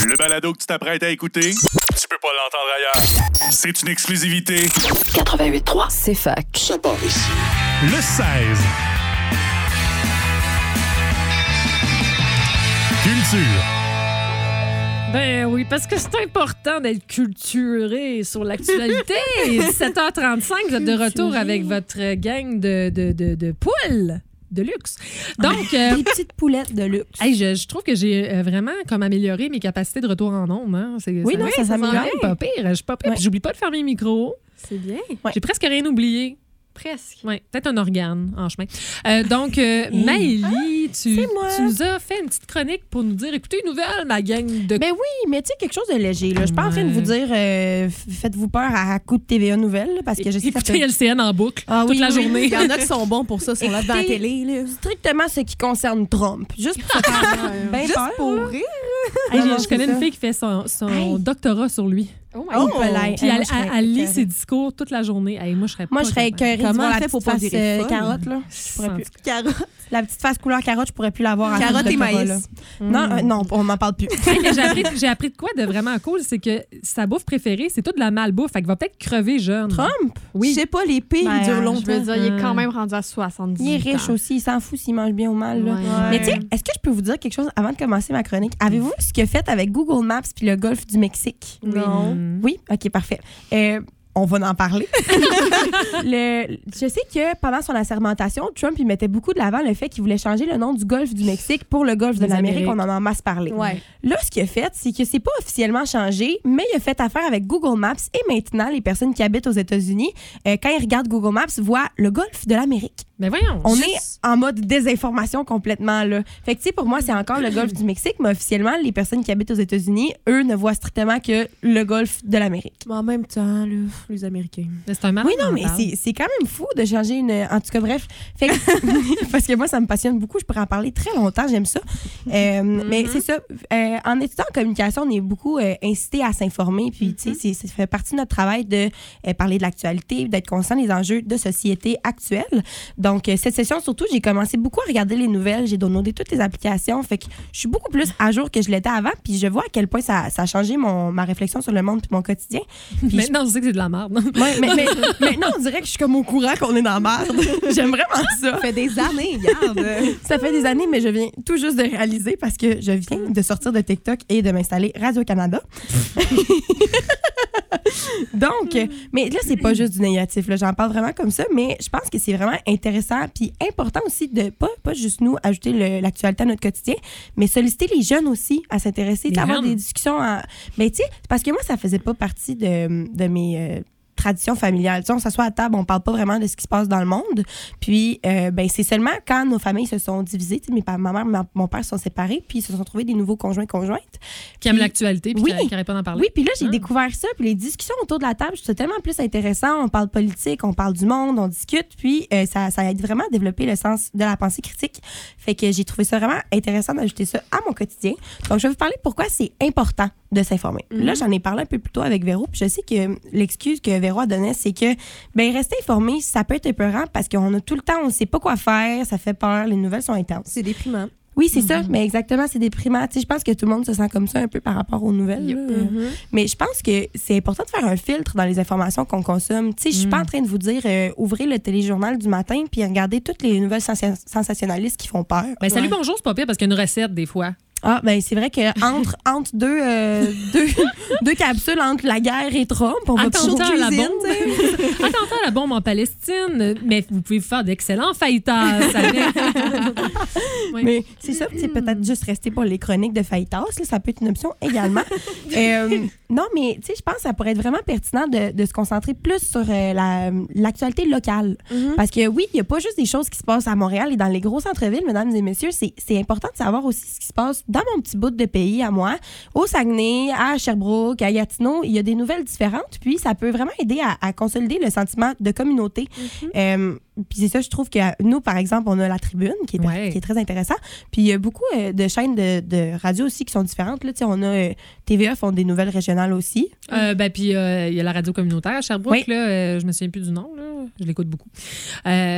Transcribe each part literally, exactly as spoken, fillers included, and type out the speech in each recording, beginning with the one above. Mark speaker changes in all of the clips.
Speaker 1: Le balado que tu t'apprêtes à écouter, tu peux pas l'entendre ailleurs. C'est une exclusivité.
Speaker 2: quatre-vingt-huit trois, c'est fac.
Speaker 3: Ça part ici.
Speaker 1: Le seize. Culture.
Speaker 4: Ben oui, parce que c'est important d'être culturé sur l'actualité. dix-sept heures trente-cinq, vous êtes de retour avec votre gang de, de, de, de poules de luxe. Donc, euh,
Speaker 5: des petites poulettes de luxe.
Speaker 4: Hey, je, je trouve que j'ai euh, vraiment comme amélioré mes capacités de retour en ondes. Hein. C'est,
Speaker 5: oui,
Speaker 4: ça,
Speaker 5: non,
Speaker 4: oui,
Speaker 5: ça s'améliore.
Speaker 4: quand même pas pire. Je suis pas pire.
Speaker 5: Ouais.
Speaker 4: Puis j'oublie pas de fermer le micro.
Speaker 6: C'est bien.
Speaker 5: Ouais.
Speaker 4: J'ai presque rien oublié.
Speaker 6: Presque.
Speaker 4: Oui, peut-être un organe en chemin. Euh, donc, euh, Maëlie, tu, tu nous as fait une petite chronique pour nous dire, écoutez, une nouvelle, ma gang de...
Speaker 5: Ben oui, mais tu sais, quelque chose de léger. Là. Je suis pas en train de vous dire, euh, faites-vous peur à coup de T V A Nouvelles, là, parce que je sais que ça
Speaker 4: Écoutez
Speaker 5: peut...
Speaker 4: L C N en boucle
Speaker 5: Ah,
Speaker 4: toute
Speaker 5: oui,
Speaker 4: la
Speaker 5: oui.
Speaker 4: journée.
Speaker 6: Il y en a qui sont bons pour ça, sont là devant la
Speaker 5: Écoutez,
Speaker 6: télé. Là.
Speaker 5: Strictement ce qui concerne Trump. Juste pour se faire ben
Speaker 6: Juste
Speaker 5: peur,
Speaker 6: pour
Speaker 5: là.
Speaker 6: rire.
Speaker 4: Hey,
Speaker 5: Non,
Speaker 4: je-
Speaker 5: non,
Speaker 4: je
Speaker 5: c'est
Speaker 4: connais
Speaker 5: ça.
Speaker 4: une fille qui fait son, son
Speaker 5: Hey.
Speaker 4: doctorat sur lui.
Speaker 6: Oh my
Speaker 5: Oh,
Speaker 6: God.
Speaker 5: belay.
Speaker 4: Puis
Speaker 5: Hey,
Speaker 4: elle,
Speaker 5: moi, je serais
Speaker 4: elle- elle lit
Speaker 5: écœurée.
Speaker 4: ses discours toute la journée. Hey, moi, je serais
Speaker 5: Moi,
Speaker 4: pas
Speaker 5: je serais
Speaker 4: capable.
Speaker 5: écœurée de
Speaker 6: Comment
Speaker 5: voir
Speaker 6: elle
Speaker 5: la
Speaker 6: fait
Speaker 5: petite
Speaker 6: pour pas
Speaker 5: face
Speaker 6: virer
Speaker 5: euh,
Speaker 6: folle?
Speaker 5: carotte, là. Je pourrais plus.
Speaker 6: Carotte.
Speaker 5: La petite face couleur carotte, je pourrais plus l'avoir. à
Speaker 6: Carotte
Speaker 5: cause
Speaker 6: et
Speaker 5: de Cora,
Speaker 6: maïs.
Speaker 5: là. Non, euh, non, on n'en parle plus.
Speaker 4: Hey, mais j'ai, appris, j'ai appris de quoi de vraiment cool, c'est que sa bouffe préférée, c'est toute de la malbouffe. Fait qu'il va peut-être crever jeune.
Speaker 5: Trump,
Speaker 4: Oui.
Speaker 6: Je sais pas, les pires,
Speaker 5: Ben,
Speaker 6: ils durent
Speaker 5: je
Speaker 6: longtemps.
Speaker 5: veux
Speaker 6: Je veux dire, il est quand même rendu à soixante-dix
Speaker 5: il est riche
Speaker 6: ans.
Speaker 5: aussi, il s'en fout s'il mange bien ou mal. Là.
Speaker 6: Ouais.
Speaker 5: Mais tu sais, est-ce que je peux vous dire quelque chose avant de commencer ma chronique? Avez-vous vu ce qu'il a fait avec Google Maps puis le golfe du Mexique?
Speaker 6: Non.
Speaker 4: Mm.
Speaker 5: Oui? OK, parfait. Euh, on va en parler. le, je sais que pendant son assermentation, Trump il mettait beaucoup de l'avant le fait qu'il voulait changer le nom du golfe du Mexique pour le golfe de
Speaker 4: Des
Speaker 5: l'Amérique.
Speaker 4: Amériques.
Speaker 5: On en a en masse parlé.
Speaker 6: Ouais.
Speaker 5: Là, ce qu'il a fait, c'est que c'est pas officiellement changé, mais il a fait affaire avec Google Maps et maintenant, les personnes qui habitent aux États-Unis, euh, quand ils regardent Google Maps, voient le golfe de l'Amérique.
Speaker 4: Mais voyons.
Speaker 5: On
Speaker 4: juste-
Speaker 5: est en mode désinformation complètement, là. Fait que, tu sais, pour moi, c'est encore le golfe du Mexique, mais officiellement, les personnes qui habitent aux États-Unis, eux, ne voient strictement que le golfe de l'Amérique.
Speaker 6: Mais en même temps, là, les Américains.
Speaker 4: Mais c'est un malade
Speaker 5: Oui, non, mais
Speaker 4: mental.
Speaker 5: c'est, c'est quand même fou de changer une. En tout cas, bref. Fait que- parce que moi, ça me passionne beaucoup. Je pourrais en parler très longtemps. J'aime ça. Euh, Mais c'est ça. Euh, en étudiant en communication, on est beaucoup euh, incité à s'informer. Puis, tu sais, c'est- ça fait partie de notre travail de euh, parler de l'actualité, d'être conscient des enjeux de société actuelle. Donc, euh, cette session, surtout, j'ai commencé beaucoup à regarder les nouvelles. J'ai downloadé toutes les applications. Fait que je suis beaucoup plus à jour que je l'étais avant. Puis, je vois à quel point ça, ça a changé mon, ma réflexion sur le monde puis mon quotidien. Puis, je
Speaker 4: Maintenant, je sais que c'est de la merde.
Speaker 5: Ouais, mais, mais maintenant, on dirait que je suis comme au courant qu'on est dans la merde. J'aime vraiment ça.
Speaker 6: Ça fait des années, regarde.
Speaker 5: Ça fait des années, mais je viens tout juste de réaliser parce que je viens de sortir de TikTok et de m'installer Radio-Canada. Donc, euh, mais là, c'est pas juste du négatif. Là. J'en parle vraiment comme ça, mais je pense que c'est vraiment intéressant puis important aussi de pas, pas juste nous ajouter le- l'actualité à notre quotidien, mais solliciter les jeunes aussi à s'intéresser,
Speaker 4: Les
Speaker 5: avoir
Speaker 4: jeunes.
Speaker 5: des discussions. En... Mais tu sais, parce que moi, ça faisait pas partie de, de mes... euh, tradition familiale. Tu sais, on s'assoit à table, on parle pas vraiment de ce qui se passe dans le monde. Puis, euh, ben, c'est seulement quand nos familles se sont divisées, tu sais, mes pa- ma mère et mon père se sont séparés, puis ils se sont trouvés des nouveaux conjoints conjointes.
Speaker 4: Qui aime l'actualité puis
Speaker 5: Oui.
Speaker 4: qui n'arrête pas d'en parler.
Speaker 5: Oui, puis là, j'ai
Speaker 4: Ah.
Speaker 5: découvert ça, puis les discussions autour de la table, je trouve ça tellement plus intéressant. On parle politique, on parle du monde, on discute, puis euh, ça, ça aide vraiment à développer le sens de la pensée critique. Fait que j'ai trouvé ça vraiment intéressant d'ajouter ça à mon quotidien. Donc, je vais vous parler pourquoi c'est important de s'informer. Là, j'en ai parlé un peu plus tôt avec Véro, puis je sais que l'excuse que Véro a donnée, c'est que ben rester informé, ça peut être épeurant parce qu'on a tout le temps, on ne sait pas quoi faire, ça fait peur, les nouvelles sont intenses.
Speaker 6: C'est déprimant.
Speaker 5: Oui, c'est ça, mais exactement, c'est déprimant. Tu sais, je pense que tout le monde se sent comme ça un peu par rapport aux nouvelles. là. Mais je pense que c'est important de faire un filtre dans les informations qu'on consomme. Tu sais, je suis pas en train de vous dire euh, ouvrez le téléjournal du matin puis regardez toutes les nouvelles sensa- sensationnalistes qui font peur.
Speaker 4: Ben, salut,
Speaker 6: Ouais.
Speaker 4: bonjour, c'est pas pire parce qu'il y a une recette des fois.
Speaker 5: Ah, ben c'est vrai que entre, entre deux, euh, deux, deux capsules entre la guerre et Trump, on va toujours
Speaker 4: Attentat à la
Speaker 5: cuisine,
Speaker 4: bombe.
Speaker 5: tu sais.
Speaker 4: Attentat à la bombe en Palestine, mais vous pouvez faire d'excellents fajitas. avec. Oui.
Speaker 5: Mais c'est ça, c'est peut-être juste rester pour les chroniques de fajitas, là, ça peut être une option également. Euh, non, mais tu sais, je pense que ça pourrait être vraiment pertinent de, de se concentrer plus sur euh, la, l'actualité locale. Parce que oui, il n'y a pas juste des choses qui se passent à Montréal et dans les gros centres-villes, mesdames et messieurs, c'est, c'est important de savoir aussi ce qui se passe dans mon petit bout de pays à moi, au Saguenay, à Sherbrooke, à Gatineau. Il y a des nouvelles différentes, puis ça peut vraiment aider à, à consolider le sentiment de communauté. Euh, puis c'est ça, je trouve que nous, par exemple, on a la Tribune, qui est,
Speaker 4: Ouais.
Speaker 5: qui est très intéressant. Puis il y a beaucoup euh, de chaînes de, de radio aussi qui sont différentes. Là, tu sais, on a euh, T V A font des nouvelles régionales aussi.
Speaker 4: Euh, ben, puis euh, il y a la radio communautaire à Sherbrooke,
Speaker 5: Oui.
Speaker 4: là, euh, je me souviens plus du nom, là. Je l'écoute beaucoup. Euh,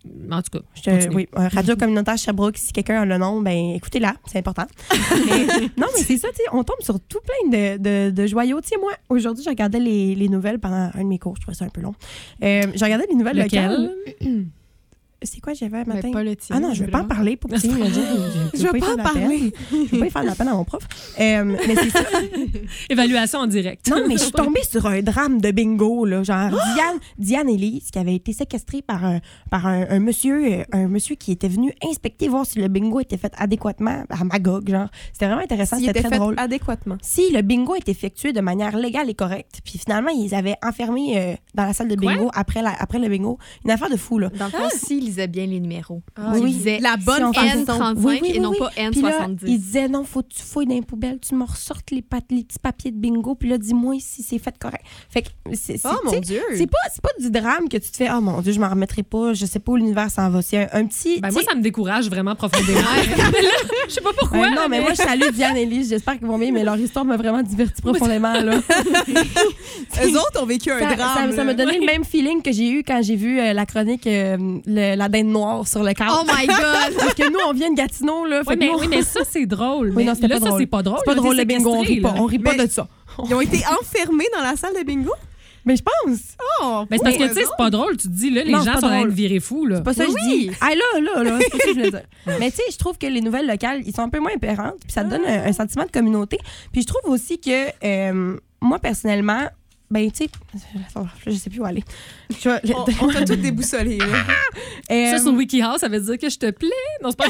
Speaker 4: En tout cas,
Speaker 5: Je, oui, un radio communautaire Sherbrooke, si quelqu'un a le nom, ben écoutez-la, c'est important. mais, non, mais c'est ça, tu sais, on tombe sur tout plein de, de, de joyaux. Tu sais, moi, aujourd'hui, je regardais les, les nouvelles pendant un de mes cours, je trouvais ça un peu long. Euh, je regardais les nouvelles
Speaker 4: lequel?
Speaker 5: locales. C'est quoi j'avais un matin?
Speaker 6: Mais pas le tien,
Speaker 5: ah non, je veux pas en parler pour que tu me dises.
Speaker 6: Je veux pas en parler.
Speaker 5: Je veux pas y faire de la peine à mon prof. Euh, mais c'est ça.
Speaker 4: Évaluation en direct.
Speaker 5: Non, mais je suis tombée sur un drame de bingo, là. Genre, Diane, Diane Élise, qui avait été séquestrée par un, par un, un monsieur, un monsieur qui était venu inspecter, voir si le bingo était fait adéquatement à Magog, genre. C'était vraiment intéressant,
Speaker 6: S'il
Speaker 5: c'était
Speaker 6: était
Speaker 5: très
Speaker 6: fait
Speaker 5: drôle.
Speaker 6: adéquatement.
Speaker 5: Si le bingo était effectué de manière légale et correcte, puis finalement, ils avaient enfermé euh, dans la salle de bingo après, la, après le bingo. Une affaire de fou, là.
Speaker 3: Dans le fond, s'ils lisaient bien les numéros.
Speaker 6: Ah,
Speaker 3: Ils
Speaker 5: oui.
Speaker 3: disaient
Speaker 6: La bonne
Speaker 5: Si on faisait
Speaker 3: N
Speaker 5: ça.
Speaker 3: trente-cinq
Speaker 5: Oui, oui,
Speaker 3: et non
Speaker 5: oui,
Speaker 3: pas N
Speaker 5: Puis là,
Speaker 3: soixante-dix.
Speaker 5: il disait non, faut que tu fouilles dans les poubelles, tu me ressortes les, pat- les petits papiers de bingo, puis là, dis-moi si c'est fait correct. Fait que c'est, c'est,
Speaker 6: Oh
Speaker 5: tu sais,
Speaker 6: mon Dieu!
Speaker 5: c'est pas, c'est pas du drame que tu te fais, oh mon Dieu, je m'en remettrai pas, je sais pas où l'univers s'en va. C'est un, un petit.
Speaker 4: Ben
Speaker 5: tu
Speaker 4: moi,
Speaker 5: sais,
Speaker 4: ça me décourage vraiment profondément. Mais là, je sais pas pourquoi.
Speaker 5: ouais, non,
Speaker 4: là,
Speaker 5: mais moi, je salue Diane et Lise, j'espère qu'ils vont bien, mais leur histoire m'a vraiment divertie profondément, là.
Speaker 6: Eux autres ont vécu un
Speaker 5: Ça,
Speaker 6: drame.
Speaker 5: ça, ça m'a
Speaker 6: là.
Speaker 5: donné le même feeling que j'ai eu quand j'ai vu euh, la chronique euh, le- La Dinde Noire sur le cadre.
Speaker 3: Oh my God!
Speaker 5: Parce que nous, on vient de Gatineau, là.
Speaker 4: Oui,
Speaker 5: fait que
Speaker 4: mais,
Speaker 5: nous,
Speaker 4: oui, mais ça, c'est drôle.
Speaker 5: Oui,
Speaker 4: Mais
Speaker 5: non, c'était
Speaker 4: là,
Speaker 5: pas
Speaker 4: ça,
Speaker 5: drôle.
Speaker 4: c'est pas drôle.
Speaker 5: c'est pas
Speaker 4: là,
Speaker 5: drôle,
Speaker 4: t'es
Speaker 5: le bingo, on rit
Speaker 4: séquestré,
Speaker 5: pas.
Speaker 4: là.
Speaker 5: On rit pas
Speaker 6: Mais-
Speaker 5: de ça.
Speaker 6: Ils ont été enfermés dans la salle de bingo?
Speaker 5: Mais je pense.
Speaker 6: Oh!
Speaker 4: Ben, c'est parce que,
Speaker 6: pour
Speaker 4: tu sais,
Speaker 6: eux
Speaker 4: c'est pas drôle. Tu te dis, là, les
Speaker 5: Non, c'est
Speaker 4: gens
Speaker 5: pas
Speaker 4: sont en train
Speaker 5: drôle.
Speaker 4: de virer fous, là.
Speaker 5: C'est pas ça que
Speaker 6: Oui.
Speaker 5: je dis. Ah là, là, là, c'est pas ça que je voulais dire. Mais tu sais, je trouve que les nouvelles locales, ils sont un peu moins éperantes, puis ça te donne un, un sentiment de communauté. Puis je trouve aussi que euh, moi, personnellement, ben tu sais, je sais plus où aller. Je vais-
Speaker 6: On, on t'a tout déboussolé. là.
Speaker 5: Euh,
Speaker 4: Ça, sur WikiHouse, ça veut dire que je te plais. Non, c'est pas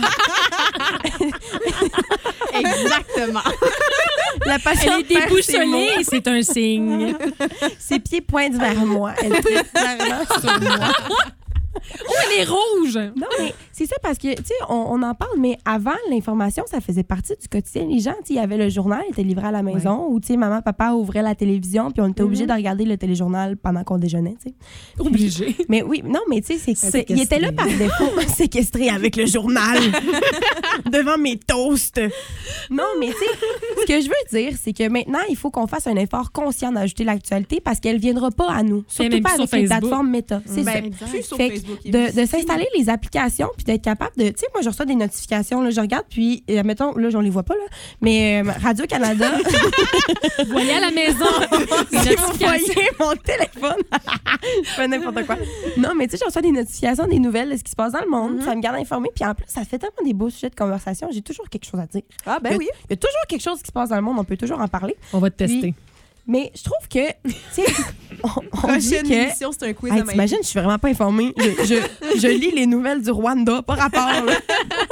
Speaker 3: Exactement.
Speaker 5: la
Speaker 4: Elle
Speaker 5: patiente
Speaker 4: est
Speaker 5: perd ses mots.
Speaker 4: déboussolée, c'est un signe.
Speaker 5: Ses pieds pointent vers moi. Elle tripe clairement sur moi.
Speaker 4: Oh, elle est rouge!
Speaker 5: Non, mais c'est ça parce que, tu sais, on, on en parle, mais avant, l'information, ça faisait partie du quotidien. Les gens, tu sais, il y avait le journal, il était livré à la maison, ou, tu sais, maman, papa ouvrait la télévision, puis on était obligé de regarder le téléjournal pendant qu'on déjeunait, tu sais.
Speaker 4: Obligé.
Speaker 5: Mais oui, non, mais tu sais, c'est, c'est,
Speaker 4: Séquestré.
Speaker 5: il était là par défaut, séquestré avec le journal, devant mes toasts. Non, mais tu sais, ce que je veux dire, c'est que maintenant, il faut qu'on fasse un effort conscient d'ajouter l'actualité parce qu'elle viendra pas à nous, surtout
Speaker 4: même
Speaker 5: pas
Speaker 4: plus
Speaker 5: avec
Speaker 4: sur
Speaker 5: les
Speaker 4: Facebook.
Speaker 5: plateformes méta. C'est ça.
Speaker 6: Ben, plus sur
Speaker 5: Fait que
Speaker 6: Facebook.
Speaker 5: de, de s'installer les applications puis d'être capable de, tu sais, moi je reçois des notifications, là, je regarde puis euh, mettons là on les voit pas là, mais euh, Radio Canada,
Speaker 4: Vous voyez à la maison.
Speaker 5: si vous voyez mon téléphone, je fais n'importe quoi. Non mais tu sais je reçois des notifications des nouvelles de ce qui se passe dans le monde, ça me garde informée puis en plus ça fait tellement des beaux sujets de conversation, j'ai toujours quelque chose à dire.
Speaker 6: Ah,
Speaker 5: Il
Speaker 6: ben
Speaker 5: y a-
Speaker 6: oui.
Speaker 5: Il y a toujours quelque chose qui se passe dans le monde, on peut toujours en parler.
Speaker 4: On va te tester.
Speaker 5: Puis, mais je trouve que, tu sais, on, on dit
Speaker 6: Prochaine
Speaker 5: que
Speaker 6: émission, c'est un quiz
Speaker 5: hey,
Speaker 6: à main.
Speaker 5: t'imagines, je suis vraiment pas informée. Je, je, je lis les nouvelles du Rwanda, pas rapport. là.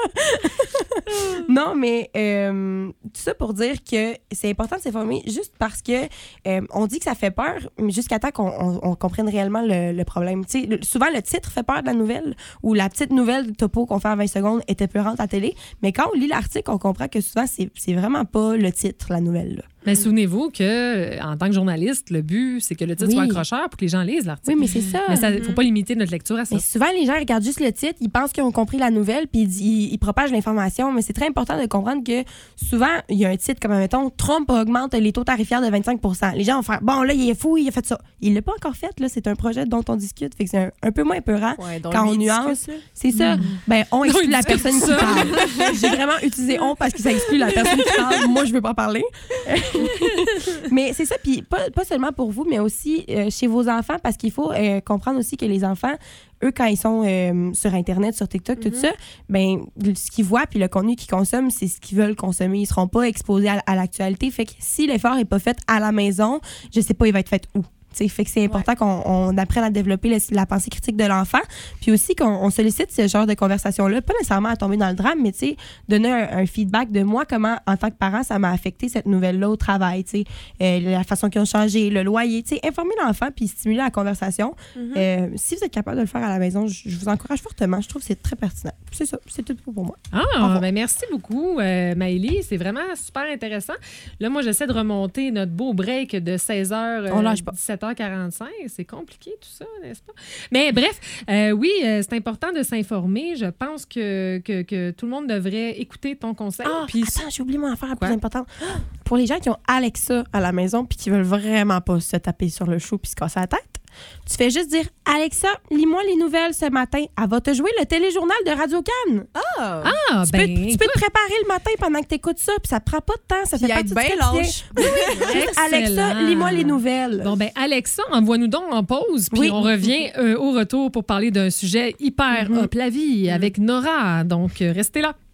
Speaker 5: non, mais euh, tout ça pour dire que c'est important de s'informer juste parce que euh, on dit que ça fait peur, mais jusqu'à temps qu'on on, on comprenne réellement le, le problème. Tu sais, le- souvent, le titre fait peur de la nouvelle ou la petite nouvelle de topo qu'on fait en vingt secondes était peurante à la télé. Mais quand on lit l'article, on comprend que souvent, c'est, c'est vraiment pas le titre, la nouvelle. Là.
Speaker 4: Mais souvenez-vous que, en tant que journaliste, le but, c'est que le titre
Speaker 5: Oui.
Speaker 4: soit accrocheur pour que les gens lisent l'article.
Speaker 5: Oui, mais c'est ça.
Speaker 4: Mais ça, faut pas limiter notre lecture à ça.
Speaker 5: Mais souvent, les gens regardent juste le titre, ils pensent qu'ils ont compris la nouvelle, puis ils, ils, ils propagent l'information. Mais c'est très important de comprendre que souvent, il y a un titre comme, mettons, Trump augmente les taux tarifaires de vingt-cinq pour cent. Les gens vont faire, bon, là, il est fou, il a fait ça. Il l'a pas encore fait, là. C'est un projet dont on discute. Fait que c'est un, un peu moins épeurant.
Speaker 6: Ouais, donc
Speaker 5: Quand
Speaker 6: lui,
Speaker 5: on
Speaker 6: il
Speaker 5: nuance.
Speaker 6: discute, là.
Speaker 5: C'est ça. Ben, on exclut
Speaker 4: il
Speaker 5: la
Speaker 4: discute
Speaker 5: personne qui
Speaker 4: ça.
Speaker 5: parle. J'ai vraiment utilisé on parce que ça exclut la personne qui parle. Moi, je veux pas parler. Mais c'est ça, puis pas, pas seulement pour vous, mais aussi euh, chez vos enfants, parce qu'il faut euh, comprendre aussi que les enfants, eux, quand ils sont euh, sur Internet, sur TikTok, tout ça, ben ce qu'ils voient puis le contenu qu'ils consomment, c'est ce qu'ils veulent consommer. Ils seront pas exposés à, à l'actualité. Fait que si l'effort est pas fait à la maison, je sais pas, il va être fait où. T'sais, fait que c'est important qu'on on apprenne à développer le- la pensée critique de l'enfant, puis aussi qu'on on sollicite ce genre de conversation-là, pas nécessairement à tomber dans le drame, mais t'sais, donner un, un feedback de moi, comment, en tant que parent, ça m'a affecté cette nouvelle-là au travail, t'sais, euh, la façon qu'ils ont changé, le loyer, t'sais, informer l'enfant puis stimuler la conversation. Euh, si vous êtes capable de le faire à la maison, je, je vous encourage fortement. Je trouve que c'est très pertinent. C'est ça, c'est tout pour moi.
Speaker 4: Ah, ben merci beaucoup, euh, Maëlie. C'est vraiment super intéressant. Là, moi, j'essaie de remonter notre beau break de seize heures,
Speaker 5: On lâche pas.
Speaker 4: dix-sept heures quarante-cinq. C'est compliqué, tout ça, n'est-ce pas? Mais bref, euh, oui, euh, c'est important de s'informer. Je pense que, que, que tout le monde devrait écouter ton conseil.
Speaker 5: Ah,
Speaker 4: Puis
Speaker 5: attends, j'ai oublié mon affaire la plus
Speaker 4: Quoi?
Speaker 5: importante. Pour les gens qui ont Alexa à la maison puis qui veulent vraiment pas se taper sur le chou puis se casser la tête, Tu fais juste dire « Alexa, lis-moi les nouvelles ce matin. » Elle va te jouer le téléjournal de Radio-Can.
Speaker 6: Ah!
Speaker 4: Ah,
Speaker 5: Tu,
Speaker 4: ben,
Speaker 5: peux, tu peux te préparer le matin pendant que tu écoutes ça, puis ça te prend pas de temps. Ça
Speaker 6: Puis
Speaker 5: fait
Speaker 6: être
Speaker 5: partie du
Speaker 6: bien
Speaker 5: quotidien.
Speaker 6: lâche.
Speaker 5: Juste, Alexa, lis-moi les nouvelles.
Speaker 4: Bon, ben, Alexa, envoie-nous donc en pause, puis
Speaker 5: Oui.
Speaker 4: on revient euh, au retour pour parler d'un sujet hyper
Speaker 5: Mhm.
Speaker 4: hop la vie avec Nora. Donc, euh, restez là.